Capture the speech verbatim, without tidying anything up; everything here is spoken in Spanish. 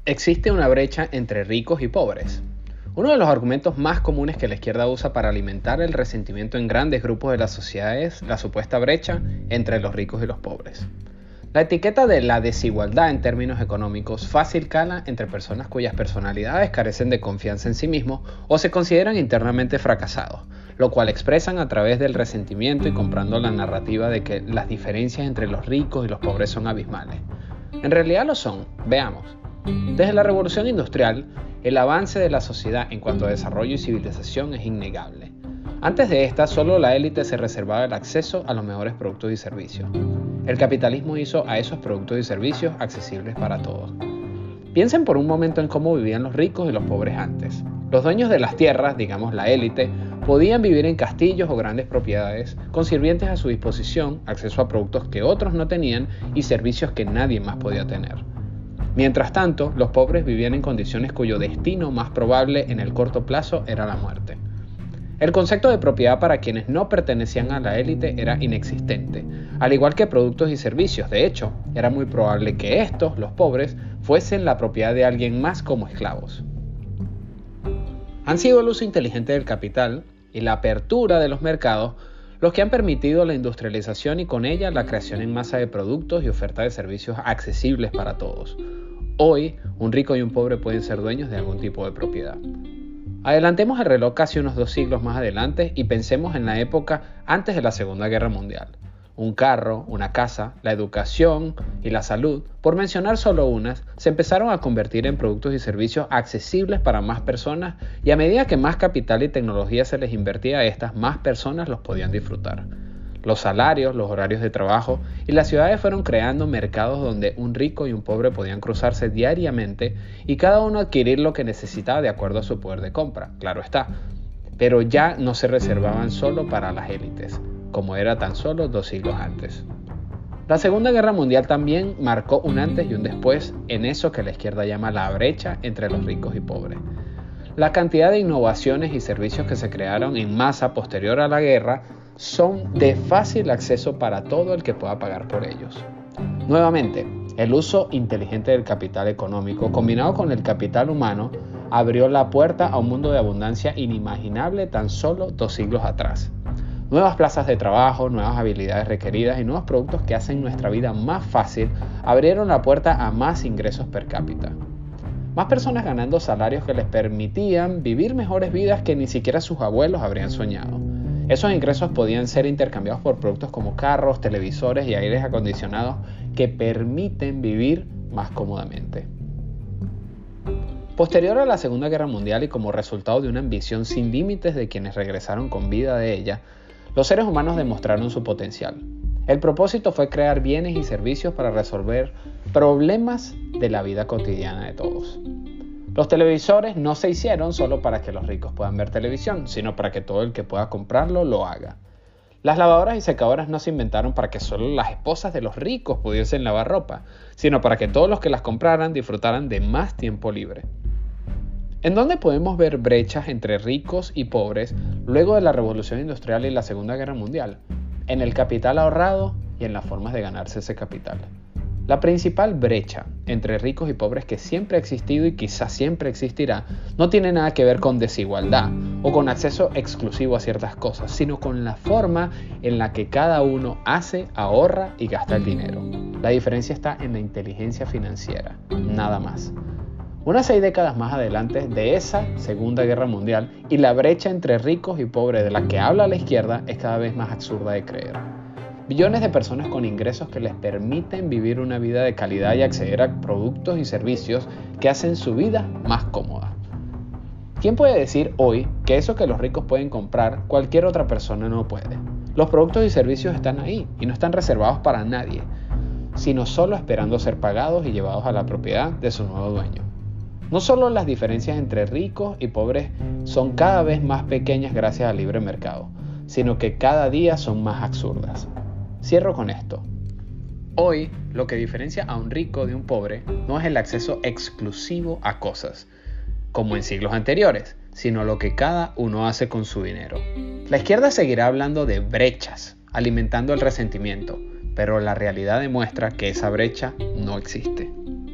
Existe una brecha entre ricos y pobres. Uno de los argumentos más comunes que la izquierda usa para alimentar el resentimiento en grandes grupos de la sociedad es la supuesta brecha entre los ricos y los pobres. La etiqueta de la desigualdad en términos económicos fácil cala entre personas cuyas personalidades carecen de confianza en sí mismos o se consideran internamente fracasados, lo cual expresan a través del resentimiento y comprando la narrativa de que las diferencias entre los ricos y los pobres son abismales. En realidad lo son, veamos. Desde la Revolución Industrial, el avance de la sociedad en cuanto a desarrollo y civilización es innegable. Antes de esta, solo la élite se reservaba el acceso a los mejores productos y servicios. El capitalismo hizo a esos productos y servicios accesibles para todos. Piensen por un momento en cómo vivían los ricos y los pobres antes. Los dueños de las tierras, digamos la élite, podían vivir en castillos o grandes propiedades, con sirvientes a su disposición, acceso a productos que otros no tenían y servicios que nadie más podía tener. Mientras tanto, los pobres vivían en condiciones cuyo destino más probable en el corto plazo era la muerte. El concepto de propiedad para quienes no pertenecían a la élite era inexistente, al igual que productos y servicios. De hecho, era muy probable que estos, los pobres, fuesen la propiedad de alguien más como esclavos. Han sido el uso inteligente del capital y la apertura de los mercados los que han permitido la industrialización y con ella la creación en masa de productos y oferta de servicios accesibles para todos. Hoy, un rico y un pobre pueden ser dueños de algún tipo de propiedad. Adelantemos el reloj casi unos dos siglos más adelante y pensemos en la época antes de la Segunda Guerra Mundial. Un carro, una casa, la educación y la salud, por mencionar solo unas, se empezaron a convertir en productos y servicios accesibles para más personas y a medida que más capital y tecnología se les invertía a estas, más personas los podían disfrutar. Los salarios, los horarios de trabajo y las ciudades fueron creando mercados donde un rico y un pobre podían cruzarse diariamente y cada uno adquirir lo que necesitaba de acuerdo a su poder de compra, claro está. Pero ya no se reservaban solo para las élites, como era tan solo dos siglos antes. La Segunda Guerra Mundial también marcó un antes y un después en eso que la izquierda llama la brecha entre los ricos y pobres. La cantidad de innovaciones y servicios que se crearon en masa posterior a la guerra son de fácil acceso para todo el que pueda pagar por ellos. Nuevamente, el uso inteligente del capital económico combinado con el capital humano abrió la puerta a un mundo de abundancia inimaginable tan solo dos siglos atrás. Nuevas plazas de trabajo, nuevas habilidades requeridas y nuevos productos que hacen nuestra vida más fácil abrieron la puerta a más ingresos per cápita. Más personas ganando salarios que les permitían vivir mejores vidas que ni siquiera sus abuelos habrían soñado. Esos ingresos podían ser intercambiados por productos como carros, televisores y aires acondicionados que permiten vivir más cómodamente. Posterior a la Segunda Guerra Mundial y como resultado de una ambición sin límites de quienes regresaron con vida de ella, los seres humanos demostraron su potencial. El propósito fue crear bienes y servicios para resolver problemas de la vida cotidiana de todos. Los televisores no se hicieron solo para que los ricos puedan ver televisión, sino para que todo el que pueda comprarlo lo haga. Las lavadoras y secadoras no se inventaron para que solo las esposas de los ricos pudiesen lavar ropa, sino para que todos los que las compraran disfrutaran de más tiempo libre. ¿En dónde podemos ver brechas entre ricos y pobres luego de la Revolución Industrial y la Segunda Guerra Mundial? En el capital ahorrado y en las formas de ganarse ese capital. La principal brecha entre ricos y pobres que siempre ha existido y quizás siempre existirá no tiene nada que ver con desigualdad o con acceso exclusivo a ciertas cosas, sino con la forma en la que cada uno hace, ahorra y gasta el dinero. La diferencia está en la inteligencia financiera, nada más. Unas seis décadas más adelante de esa Segunda Guerra Mundial y la brecha entre ricos y pobres de la que habla la izquierda es cada vez más absurda de creer. Billones de personas con ingresos que les permiten vivir una vida de calidad y acceder a productos y servicios que hacen su vida más cómoda. ¿Quién puede decir hoy que eso que los ricos pueden comprar, cualquier otra persona no puede? Los productos y servicios están ahí y no están reservados para nadie, sino solo esperando ser pagados y llevados a la propiedad de su nuevo dueño. No solo las diferencias entre ricos y pobres son cada vez más pequeñas gracias al libre mercado, sino que cada día son más absurdas. Cierro con esto. Hoy, lo que diferencia a un rico de un pobre no es el acceso exclusivo a cosas, como en siglos anteriores, sino lo que cada uno hace con su dinero. La izquierda seguirá hablando de brechas, alimentando el resentimiento, pero la realidad demuestra que esa brecha no existe.